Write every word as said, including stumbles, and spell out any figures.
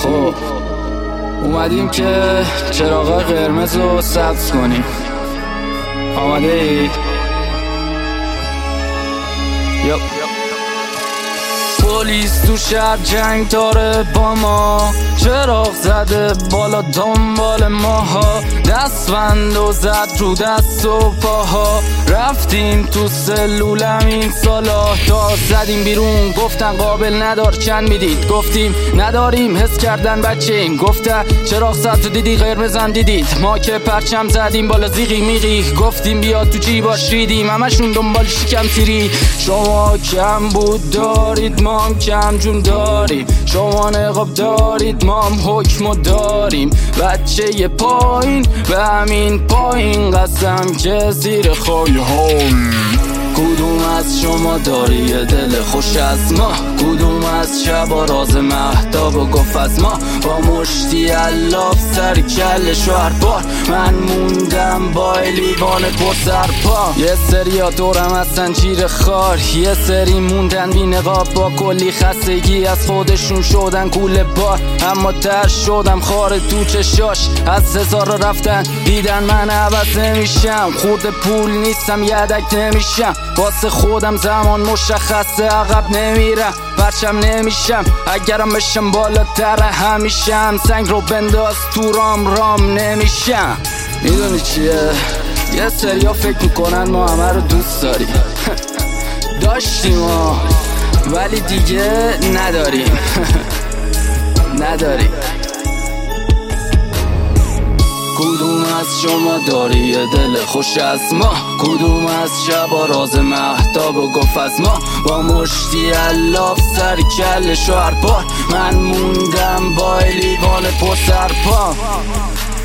خب اومدیم که چراغ قرمز رو سبز کنیم. آماده ای؟ یپ. پلیس تو شهر جنگ داره با ما، چراغ زده بالا دنبال ماها، دستبند و زد رو دست و پاها، رفتیم تو سلولم این سالا تا زدیم بیرون گفتن قابل ندار چند میدید، گفتیم نداریم حس کردن بچه ایم، گفتن چراغ زد تو دیدی قرمزم دیدید، ما که پرچم زدیم بالا زیغی میغی، گفتیم بیا تو جیباش ریدیم همشون دنبال شکم تیری. شما کم بود دارید ما هم کم جون داریم، شما نقاب دارید ما هم حکم داریم، بچه یه پایین و همین پایین قسم که زیر خواهی هایم. کدوم از شما داری یه دل خوش از ما، کدوم از شبا راز مهتاب و گفت از ما، با مشتی الاف سر کل شوهر بار من موندم با لیوان پر سرپا. یه سری ها دورم هستن چیر خار، یه سری موندن بی نقاب با کلی خستگی از خودشون شدن کوله بار، اما تر شدم خار تو چشاش از هزار رفتن دیدن من عوض نمیشم، خورده پول نیستم یدک نمیشم، واسه خودم زمان مشخصه عقب نمیرم پرچم نمیشم، اگرم بشم بالاتر همیشم، سنگ رو بنداز تو رام رام نمیشم. میدونی چیه؟ یه سریا فکر میکنن ما همه رو دوست داریم داشتیم ها ولی دیگه نداریم نداریم. کدوم از شما داری یه دل خوش از ما، کدوم از شبا راز مهتاب و گفت از ما، با مشتی الاف سر کل شوهر بار من موندم با لیوان پر سرپا.